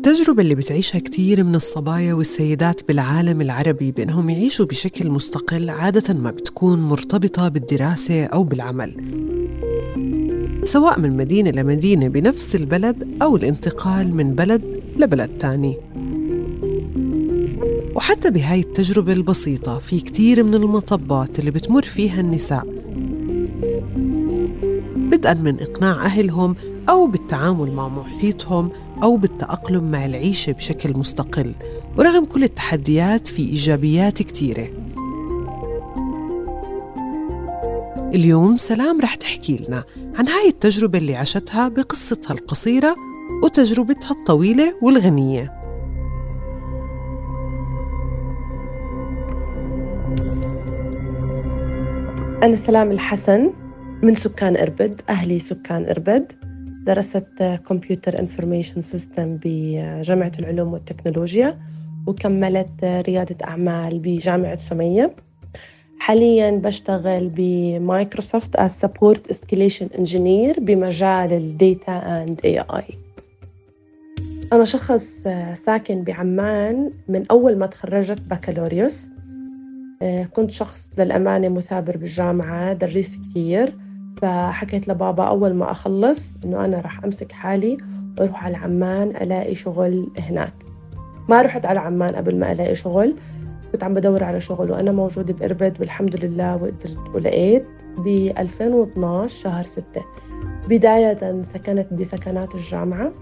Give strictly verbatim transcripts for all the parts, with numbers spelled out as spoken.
التجربة اللي بتعيشها كتير من الصبايا والسيدات بالعالم العربي بأنهم يعيشوا بشكل مستقل عادة ما بتكون مرتبطة بالدراسة أو بالعمل، سواء من مدينة لمدينة بنفس البلد أو الانتقال من بلد لبلد تاني. وحتى بهاي التجربة البسيطة في كتير من المطبات اللي بتمر فيها النساء، بدءاً من إقناع أهلهم أو بالتعامل مع محيطهم أو بالتأقلم مع العيشة بشكل مستقل. ورغم كل التحديات في إيجابيات كتيرة. اليوم سلام رح تحكي لنا عن هاي التجربة اللي عاشتها بقصتها القصيرة وتجربتها الطويلة والغنية. أنا سلام الحسن من سكان إربد. أهلي سكان إربد. درست كمبيوتر انفورميشن سيستم بجامعة العلوم والتكنولوجيا، وكملت ريادة أعمال بجامعة سمية. حالياً بشتغل بمايكروسوفت as support escalation engineer بمجال الديتا and إيه آي. أنا شخص ساكن بعمان من أول ما تخرجت بكالوريوس. كنت شخص للأمانة مثابر بالجامعة، دريس كتير، فحكيت لبابا أول ما أخلص إنه أنا رح أمسك حالي وأروح على عمان ألاقي شغل هناك. ما رحت على عمان قبل ما ألاقي شغل، كنت عم بدور على شغل وأنا موجودة بإربد، والحمد لله وقدرت ولقيت ب ألفين واثناشر شهر ستة. بداية سكنت بسكنات الجامعة،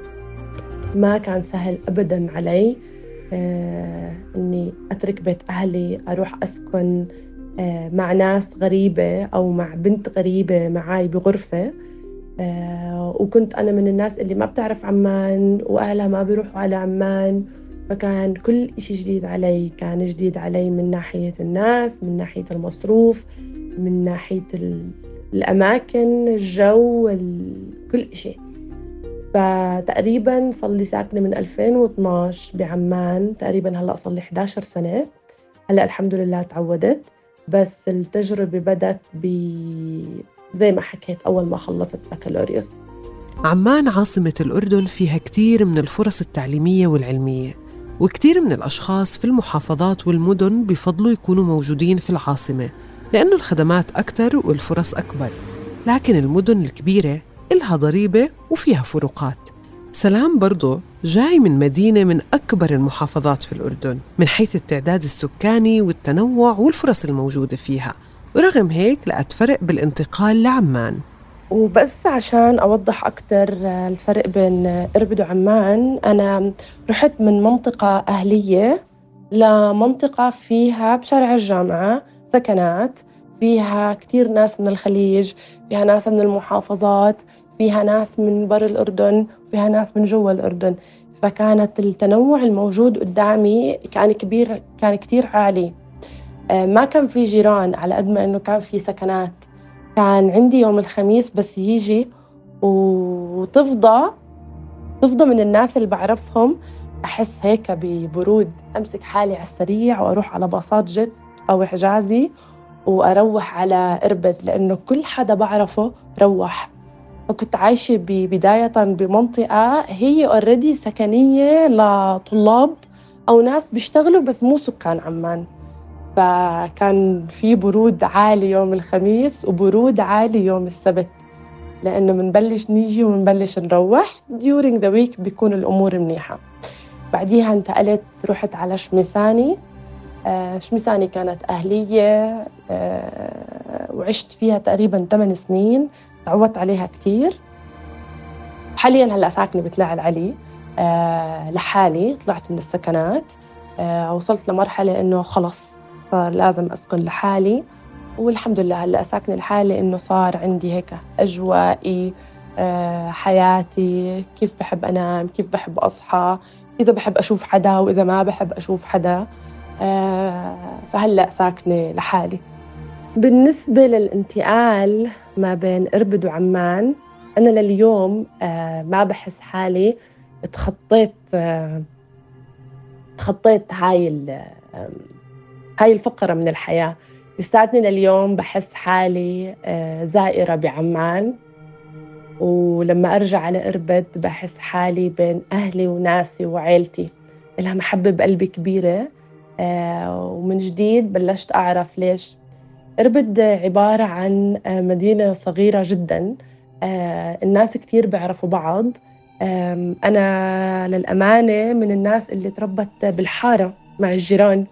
ما كان سهل أبداً علي آه إني أترك بيت أهلي أروح أسكن آه مع ناس غريبة أو مع بنت غريبة معاي بغرفة. آه وكنت أنا من الناس اللي ما بتعرف عمان وأهلها ما بيروحوا على عمان، فكان كل إشي جديد علي. كان جديد علي من ناحية الناس، من ناحية المصروف، من ناحية الأماكن، الجو، كل إشي. فتقريباً صار لي ساكنة من ألفين واثناشر بعمان، تقريباً هلأ صار لي إحدى عشرة سنة. هلأ الحمد لله تعودت، بس التجربة بدأت ب زي ما حكيت أول ما خلصت بكالوريوس. عمان عاصمة الأردن فيها كتير من الفرص التعليمية والعلمية، وكتير من الأشخاص في المحافظات والمدن بفضلوا يكونوا موجودين في العاصمة لأنه الخدمات أكتر والفرص أكبر. لكن المدن الكبيرة إلها ضريبة وفيها فروقات. سلام برضو جاي من مدينة من أكبر المحافظات في الأردن من حيث التعداد السكاني والتنوع والفرص الموجودة فيها، ورغم هيك لقت فرق بالانتقال لعمان. وبس عشان أوضح أكتر الفرق بين إربد وعمان، أنا رحت من منطقة أهلية لمنطقة فيها بشارع الجامعة سكنات، فيها كتير ناس من الخليج، فيها ناس من المحافظات، فيها ناس من بر الأردن، فيها ناس من جوا الأردن. فكانت التنوع الموجود قدامي كان كبير، كان كتير عالي. ما كان في جيران على قد ما إنه كان في سكنات. كان عندي يوم الخميس بس يجي وتفضى تفضى من الناس اللي بعرفهم، أحس هيك ببرود، أمسك حالي على السريع وأروح على باصات جت أو حجازي وأروح على إربد، لأنه كل حدا بعرفه روح. فكنت عايشة بداية بمنطقة هي already سكنية لطلاب أو ناس بيشتغلوا بس مو سكان عمان. فكان في برود عالي يوم الخميس وبرود عالي يوم السبت، لأنه منبلش نيجي ومنبلش نروح. during the week بيكون الأمور منيحة. بعديها انتقلت، رحت على شمساني. آه شمساني كانت أهلية، آه وعشت فيها تقريباً ثمان سنين، تعودت عليها كتير. حالياً هلأ ساكنة بتلاعب علي آه لحالي. طلعت من السكنات، آه وصلت لمرحلة إنه خلص صار لازم أسكن لحالي، والحمد لله هلأ ساكنة لحالي. إنه صار عندي هيك أجوائي، آه حياتي، كيف بحب أنام، كيف بحب أصحى، إذا بحب أشوف حدا وإذا ما بحب أشوف حدا. آه فهلأ ساكنة لحالي. بالنسبة للانتقال ما بين إربد وعمان، أنا لليوم آه ما بحس حالي تخطيت آه تخطيت هاي آه هاي الفقرة من الحياة. لساتني لليوم بحس حالي آه زائرة بعمان، ولما أرجع على إربد بحس حالي بين أهلي وناسي وعائلتي، لها محبة بقلبي كبيرة. آه ومن جديد بلشت أعرف ليش إربد عبارة عن مدينة صغيرة جداً. آه الناس كتير بيعرفوا بعض. آه أنا للأمانة من الناس اللي تربت بالحارة مع الجيران،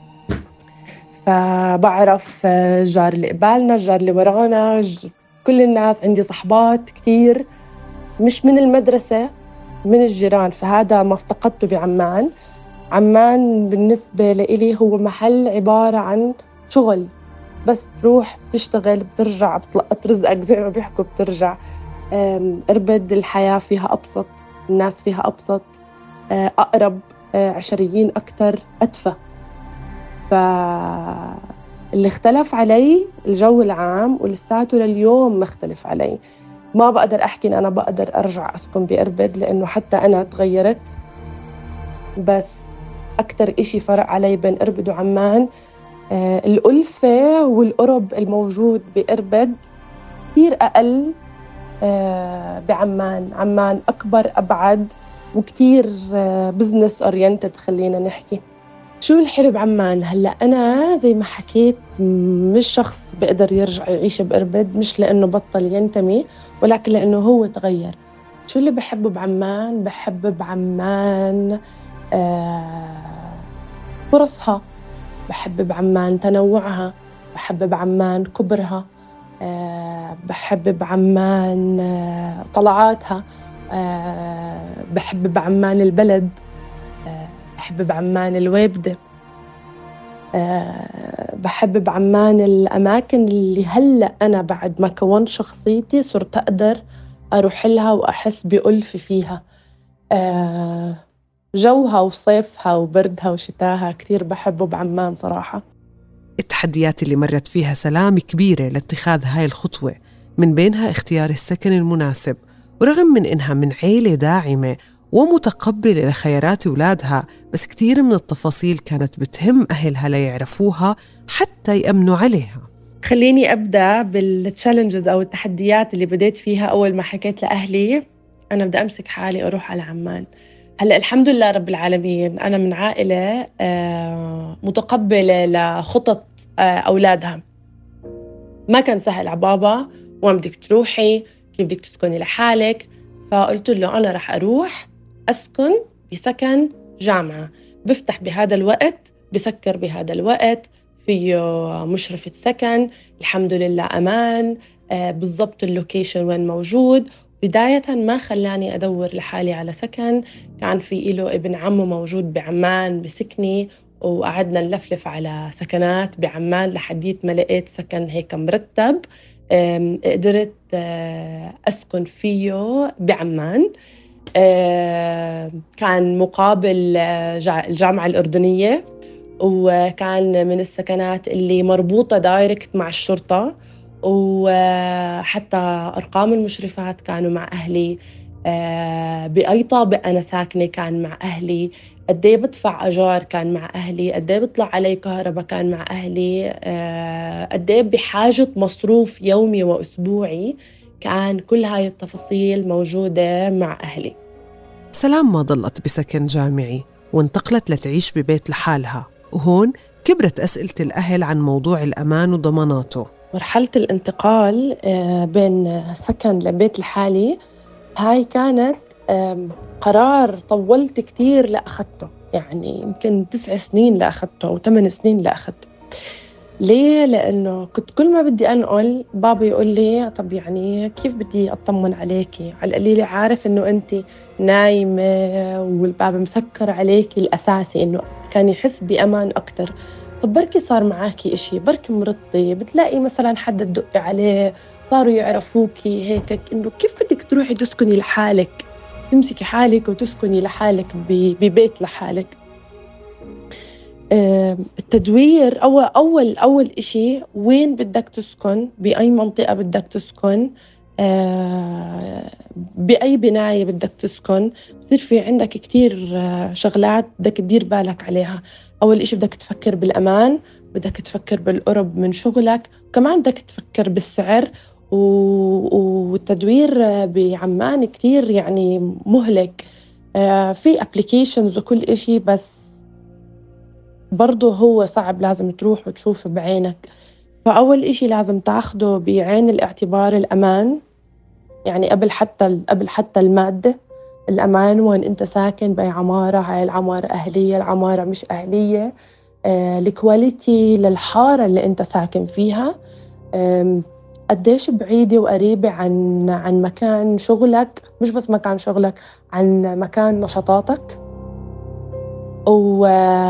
فبعرف جار اللي قبالنا، جار اللي ورانا، كل الناس. عندي صحبات كتير مش من المدرسة، من الجيران، فهذا ما افتقدته بعمان. عمان بالنسبة لإلي هو محل عبارة عن شغل، بس تروح بتشتغل بترجع بتلقط رزقك زي ما بيحكوا بترجع. إربد الحياة فيها أبسط، الناس فيها أبسط، أقرب، عشريين أكتر، أدفى. فاللي اختلف علي الجو العام، ولساته لليوم مختلف علي. ما بقدر أحكي إن أنا بقدر أرجع أسكن بإربد لأنه حتى أنا تغيرت، بس أكتر إشي فرق علي بين إربد وعمان آه الألفة والقرب الموجود بإربد كتير أقل آه بعمان. عمان أكبر، أبعد، وكتير آه بزنس أورينتد. خلينا نحكي شو الحلو بعمان. هلأ أنا زي ما حكيت مش شخص بقدر يرجع يعيش بإربد، مش لأنه بطل ينتمي، ولكن لأنه هو تغير. شو اللي بحبه بعمان؟ بحب بعمان آه فرصها، بحب بعمان تنوعها، بحب بعمان كبرها، أه بحب بعمان أه طلعاتها، أه بحب بعمان البلد، أه بحب بعمان الويبدة، أه بحب بعمان الأماكن اللي هلأ أنا بعد ما كونت شخصيتي صرت أقدر أروح لها وأحس بألفة فيها. أه جوها وصيفها وبردها وشتاها كتير بحبه بعمان صراحة. التحديات اللي مرت فيها سلام كبيرة لاتخاذ هاي الخطوة، من بينها اختيار السكن المناسب. ورغم من إنها من عيلة داعمة ومتقبلة لخيارات أولادها، بس كتير من التفاصيل كانت بتهم أهلها ليعرفوها حتى يأمنوا عليها. خليني أبدأ بالتشالنجز أو التحديات اللي بديت فيها. أول ما حكيت لأهلي أنا بدي أمسك حالي أروح على عمان. هلأ الحمد لله رب العالمين أنا من عائلة متقبلة لخطط أولادها. ما كان سهل على بابا، وين بدك تروحي، كيف بدك تسكني لحالك. فقلت له أنا رح أروح أسكن بسكن جامعة، بفتح بهذا الوقت، بسكر بهذا الوقت، فيه مشرفة سكن، الحمد لله أمان، بالضبط اللوكيشن وين موجود. بداية ما خلاني أدور لحالي على سكن، كان في إله ابن عمه موجود بعمان بسكني، وقعدنا نلفلف على سكنات بعمان لحديت ما لقيت سكن هيك مرتب قدرت أسكن فيه بعمان. كان مقابل الجامعة الأردنية، وكان من السكنات اللي مربوطة دايركت مع الشرطة، وحتى أرقام المشرفات كانوا مع أهلي. بأي طابق أنا ساكنة كان مع أهلي، قديه بدفع أجار كان مع أهلي، قديه بطلع علي كهرباء كان مع أهلي، قديه بحاجة مصروف يومي وأسبوعي كان كل هاي التفاصيل موجودة مع أهلي. سلام ما ضلت بسكن جامعي وانتقلت لتعيش ببيت لحالها، وهون كبرت أسئلة الأهل عن موضوع الأمان وضماناته. مرحلة الانتقال بين سكن لبيت لحالي هاي كانت قرار طولت كتير لأخذته، يعني يمكن تسع سنين لأخذته أو ثمان سنين لأخذته. ليه؟ لأنه كنت كل ما بدي أنقل بابا يقول لي طب يعني كيف بدي أطمن عليكي؟ على القليلة عارف إنه أنت نايمة والباب مسكر عليكي، الأساسي إنه كان يحس بأمان أكتر. طب بركي صار معاكي إشي، بركي مرضتي، بتلاقي مثلا حد تدقي عليه، صاروا يعرفوكي هيك، إنه كيف بدك تروحي تسكني لحالك، تمسكي حالك وتسكني لحالك ببيت لحالك. التدوير أول أول أول إشي وين بدك تسكن، بأي منطقة بدك تسكن، بأي بناية بدك تسكن. بصير في عندك كتير شغلات بدك تدير بالك عليها. أول إشي بدك تفكر بالأمان، بدك تفكر بالقرب من شغلك، وكمان بدك تفكر بالسعر، والتدوير بعمان كتير يعني مهلك. في applications وكل إشي، بس برضه هو صعب، لازم تروح وتشوف بعينك. فأول إشي لازم تاخده بعين الاعتبار الأمان، يعني قبل حتى قبل حتى المادة، الأمان وين أنت ساكن، بأي عمارة، هاي العمارة أهلية، العمارة مش أهلية، آه، الكواليتي للحارة اللي أنت ساكن فيها، قديش بعيدة وقريبة عن عن مكان شغلك، مش بس مكان شغلك، عن مكان نشاطاتك، و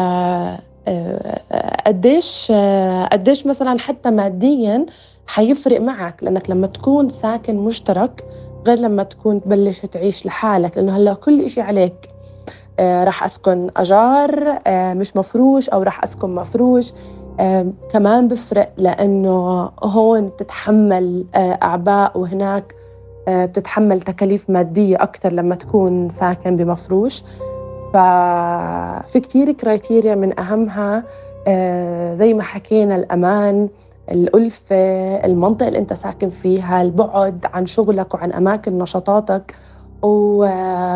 قديش قديش مثلا حتى ماديا حيفرق معك، لأنك لما تكون ساكن مشترك غير لما تكون تبلش تعيش لحالك، لأنه هلا كل إشي عليك. آه، راح أسكن أجار آه، مش مفروش، أو راح أسكن مفروش، آه، كمان بفرق، لأنه هون بتتحمل آه، أعباء، وهناك آه، بتتحمل تكاليف مادية أكتر لما تكون ساكن بمفروش. ففي كتير كرايتيريا، من أهمها آه، زي ما حكينا الأمان، الألفة، المنطقة اللي أنت ساكن فيها، البعد عن شغلك وعن أماكن نشاطاتك، و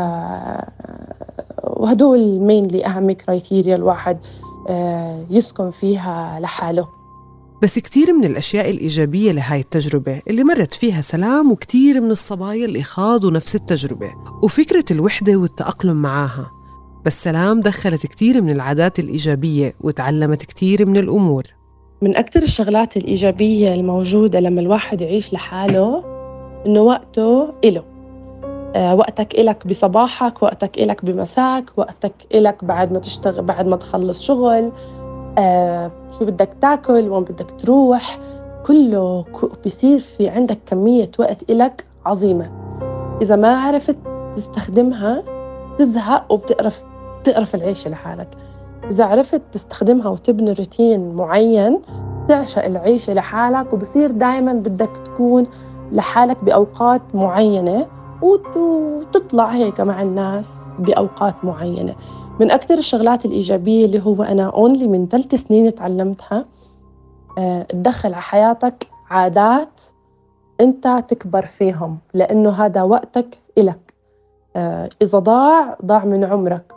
وهدول مينلي أهم كرايتيريا الواحد يسكن فيها لحاله. بس كتير من الأشياء الإيجابية لهاي التجربة اللي مرت فيها سلام، وكتير من الصبايا اللي خاضوا نفس التجربة وفكرة الوحدة والتأقلم معاها. بس سلام دخلت كتير من العادات الإيجابية وتعلمت كتير من الأمور. من أكتر الشغلات الإيجابية الموجودة لما الواحد يعيش لحاله إنه وقته إله. آه، وقتك إلك بصباحك، وقتك إلك بمساك، وقتك إلك بعد ما تشتغل، بعد ما تخلص شغل، آه، شو بدك تاكل، وين بدك تروح، كله بيصير في عندك كمية وقت إلك عظيمة. إذا ما عرفت تستخدمها تزهق وبتقرف تقرف العيشة لحالك. إذا عرفت تستخدمها وتبني روتين معين تعشق العيشة لحالك، وبصير دايماً بدك تكون لحالك بأوقات معينة، وتطلع هيك مع الناس بأوقات معينة. من أكثر الشغلات الإيجابية اللي هو أنا أونلي من ثلاث سنين تعلمتها، أه تدخل على حياتك عادات أنت تكبر فيهم، لأنه هذا وقتك إلك. أه إذا ضاع ضاع من عمرك.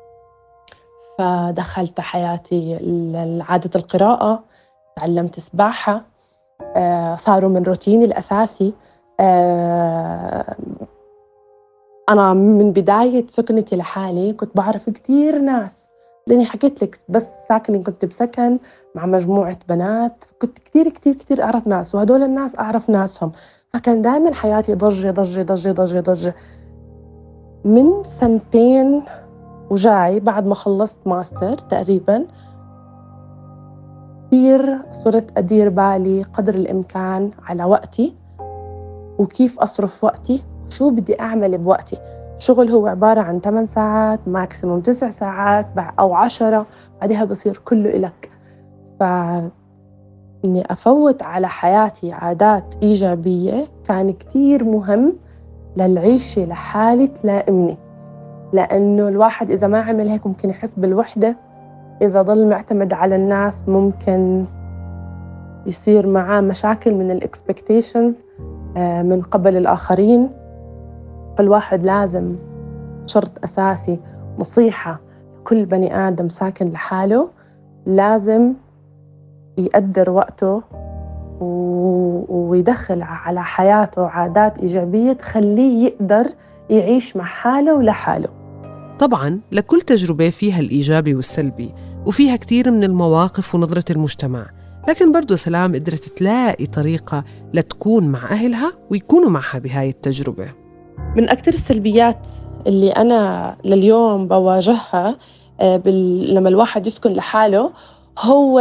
فدخلت حياتي عادة القراءة، تعلمت سباحة، أه صاروا من روتيني الأساسي. أه أنا من بداية سكنتي لحالي كنت بعرف كتير ناس، لأني حكيت لك بس ساكنة كنت بسكن مع مجموعة بنات، كنت كتير كتير كتير أعرف ناس، وهدول الناس أعرف ناسهم، فكان دائما حياتي ضجة ضجة ضجة ضجة ضجة. من سنتين وجاي بعد ما خلصت ماستر تقريبا، كتير صرت أدير بالي قدر الإمكان على وقتي، وكيف أصرف وقتي، شو بدي أعمل بوقتي. شغل هو عبارة عن ثمان ساعات ماكسيموم تسع ساعات أو عشرة، بعدها بصير كله إلك. فإني أفوت على حياتي عادات إيجابية كان كتير مهم للعيشة لحالي تلائمني، لأنه الواحد إذا ما عمل هيك ممكن يحس بالوحدة. إذا ضل معتمد على الناس ممكن يصير معاه مشاكل من الإكسبكتيشنز من قبل الآخرين. فالواحد لازم، شرط أساسي، نصيحة كل بني آدم ساكن لحاله، لازم يقدر وقته ويدخل على حياته عادات إيجابية تخليه يقدر يعيش مع حاله ولحاله. طبعاً لكل تجربة فيها الإيجابي والسلبي، وفيها كتير من المواقف ونظرة المجتمع، لكن برضو سلام قدرت تلاقي طريقة لتكون مع أهلها ويكونوا معها بهاي التجربة. من أكثر السلبيات اللي أنا لليوم بواجهها لما الواحد يسكن لحاله هو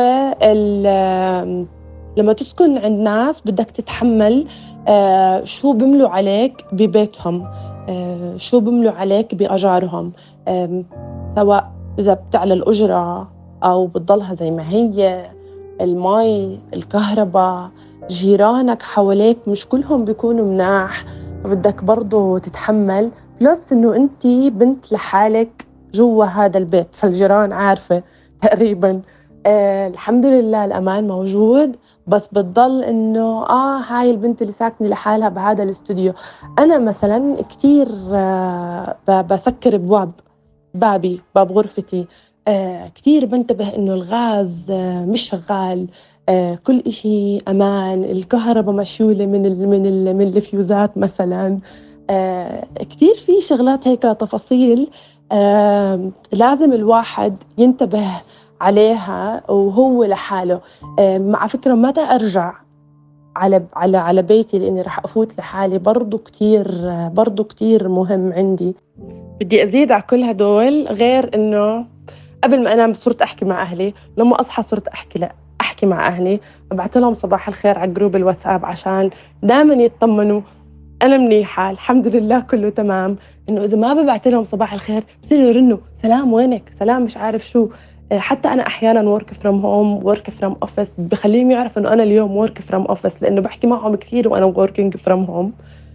لما تسكن عند ناس بدك تتحمل شو بيملوا عليك ببيتهم، شو بيملوا عليك بأجارهم، سواء إذا بتعلى الأجرة أو بتضلها زي ما هي، المي، الكهرباء، جيرانك حواليك مش كلهم بيكونوا مناح، بدك برضو تتحمل. بلس إنه أنتي بنت لحالك جوا هذا البيت، فالجيران عارفة تقريباً آه الحمد لله الأمان موجود، بس بتضل إنه آه هاي البنت اللي ساكنة لحالها بهذا الاستوديو. أنا مثلا كتير آه بسكر بواب بابي باب غرفتي، آه كتير بنتبه إنه الغاز آه مش شغال، آه كل إشي أمان، الكهرباء مشيولة من ال من ال من الفيوزات مثلا. آه كتير في شغلات هيك تفاصيل آه لازم الواحد ينتبه عليها وهو لحاله. آه مع فكرة متى أرجع على على على بيتي لأني رح أفوت لحالي برضو كتير آه برضو كتير مهم عندي. بدي أزيد على كل هدول، غير إنه قبل ما أنام صرت أحكي مع أهلي، لما أصحى صرت أحكي لا أحكي مع أهلي، أبعت لهم صباح الخير على جروب الواتساب عشان دائما يطمنوا أنا منيحة الحمد لله كله تمام. إنه إذا ما ببعت لهم صباح الخير بصيروا يرنوا سلام وينك سلام مش عارف شو. حتى أنا أحياناً work from home work from office بخليهم يعرفوا إنه أنا اليوم work from office لأنه بحكي معهم كثير وأنا working from home.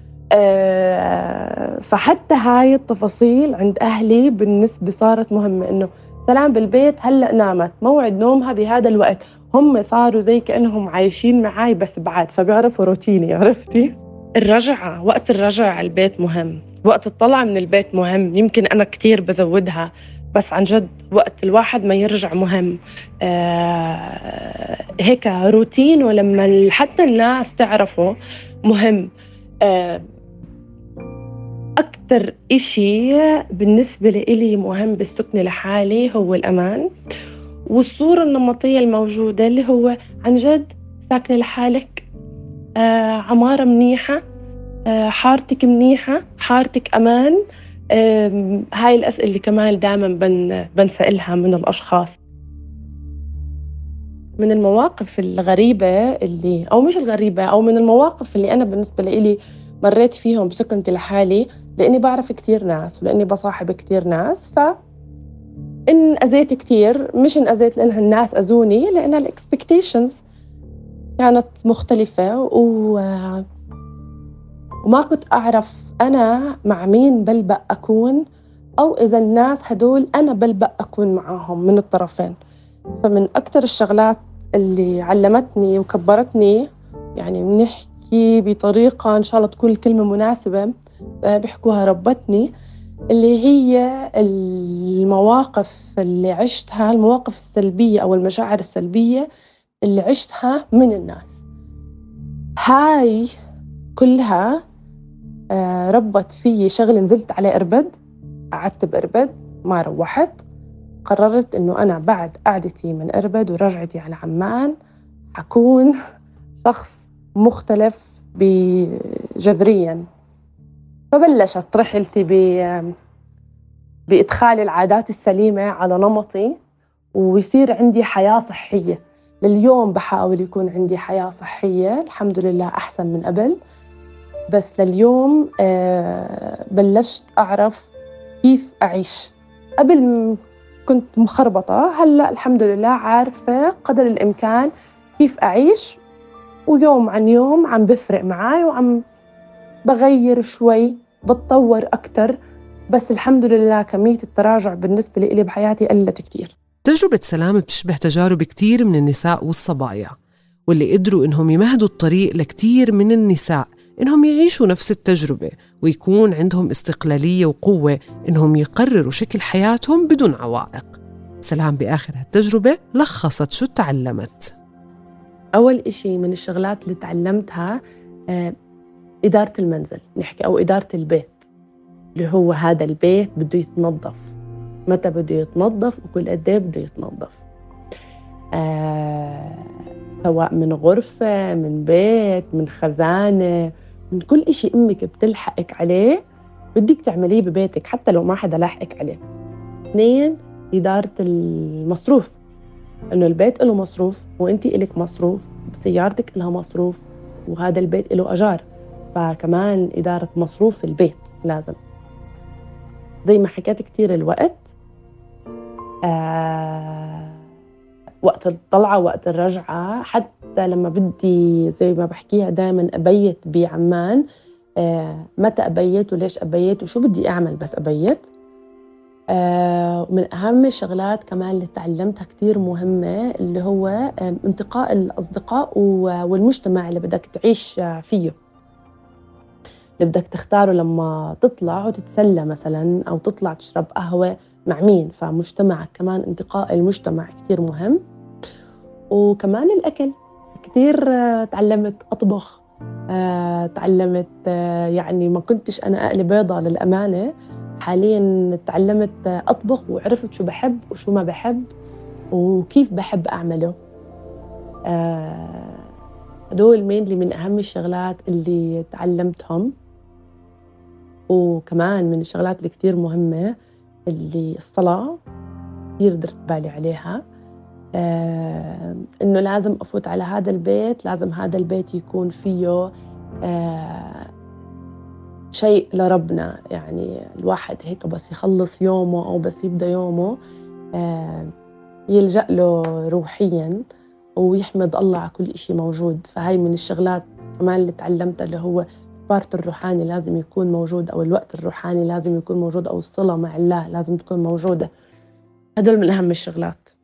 أه فحتى هاي التفاصيل عند أهلي بالنسبة صارت مهمة، إنه سلام بالبيت هلأ نامت موعد نومها بهذا الوقت، هم صاروا زي كأنهم عايشين معاي بس بعد فبيعرفوا روتيني. عرفتي؟ الرجعة وقت الرجعة على البيت مهم، وقت الطلعة من البيت مهم، يمكن أنا كتير بزودها بس عن جد وقت الواحد ما يرجع مهم. آه هيك روتين ولما حتى الناس تعرفه مهم. آه أكتر إشي بالنسبة لإلي مهم بالسكنة لحالي هو الأمان والصورة النمطية الموجودة اللي هو عن جد ساكنة لحالك، آه عمارة منيحة، آه حارتك منيحة، حارتك أمان. آه هاي الأسئلة اللي كمان دائما بن بنسألها من الأشخاص. من المواقف الغريبة اللي أو مش الغريبة أو من المواقف اللي أنا بالنسبة لي مريت فيهم بسكنتي لحالي، لأني بعرف كتير ناس ولأني بصاحب كتير ناس، فإن أذيت كتير مش إن أذيت لأنها الناس أذوني لأن الإكسبكتيشنز كانت مختلفة و... وما كنت أعرف أنا مع مين بلبق أكون أو إذا الناس هدول أنا بلبق أكون معاهم من الطرفين. فمن أكتر الشغلات اللي علمتني وكبرتني، يعني بنحكي بطريقة إن شاء الله تكون الكلمة مناسبة بيحكوها ربتني، اللي هي المواقف اللي عشتها، المواقف السلبية أو المشاعر السلبية اللي عشتها من الناس. هاي كلها ربت فيي شغل. نزلت على إربد، قعدت بإربد ما روحت، قررت إنه أنا بعد قعدتي من إربد ورجعتي على عمان حكون شخص مختلف بجذرياً. فبلشت رحلتي بإدخال العادات السليمة على نمطي ويصير عندي حياة صحية. لليوم بحاول يكون عندي حياة صحية الحمد لله أحسن من قبل، بس لليوم بلشت أعرف كيف أعيش. قبل كنت مخربطة، هلأ الحمد لله عارفة قدر الإمكان كيف أعيش، ويوم عن يوم عم بفرق معاي وعم بغير شوي بتطور أكتر، بس الحمد لله كمية التراجع بالنسبة لي بحياتي قلت كتير. تجربة سلام بتشبه تجارب كتير من النساء والصبايا واللي قدروا إنهم يمهدوا الطريق لكتير من النساء إنهم يعيشوا نفس التجربة ويكون عندهم استقلالية وقوة إنهم يقرروا شكل حياتهم بدون عوائق. سلام بآخر هالتجربة لخصت شو تعلمت. أول إشي من الشغلات اللي تعلمتها آه إدارة المنزل نحكي أو إدارة البيت، اللي هو هذا البيت بده يتنظف، متى بده يتنظف وكل قد ايه بده يتنظف، آه سواء من غرفة من بيت من خزانة من كل إشي أمك بتلحقك عليه بدك تعمليه ببيتك حتى لو ما حدا لاحقك عليه. اثنين، إدارة المصروف، إنه البيت له مصروف وإنتي إلك مصروف، سيارتك لها مصروف، وهذا البيت له أجار، فكمان إدارة مصروف البيت لازم. زي ما حكيت كتير الوقت، آه وقت الطلعة وقت الرجعة، حتى لما بدي زي ما بحكيها دائما أبيت بعمان، آه متى أبيت وليش أبيت وشو بدي أعمل بس أبيت. آه، ومن أهم الشغلات كمان اللي تعلمتها كتير مهمة اللي هو آه، انتقاء الأصدقاء و- والمجتمع اللي بدك تعيش آه، فيه، اللي بدك تختاره لما تطلع وتتسلى مثلا أو تطلع تشرب قهوة مع مين. فمجتمعك كمان، انتقاء المجتمع كتير مهم. وكمان الأكل كتير آه، تعلمت أطبخ. آه، تعلمت آه، يعني ما كنتش أنا أقلي بيضة للأمانة، حاليا تعلمت آه، أطبخ وعرفت شو بحب وشو ما بحب وكيف بحب أعمله. آه، هدول مينلي من أهم الشغلات اللي تعلمتهم. وكمان من الشغلات اللي كتير مهمة اللي الصلاة، كتير درت بالي عليها. آه، إنه لازم أفوت على هذا البيت، لازم هذا البيت يكون فيه آه، شيء لربنا. يعني الواحد هيك بس يخلص يومه أو بس يبدأ يومه آه، يلجأ له روحياً ويحمد الله على كل إشي موجود. فهاي من الشغلات كمان اللي تعلمتها، اللي هو البارت الروحاني لازم يكون موجود، أو الوقت الروحاني لازم يكون موجود، أو الصلة مع الله لازم تكون موجودة. هدول من أهم الشغلات.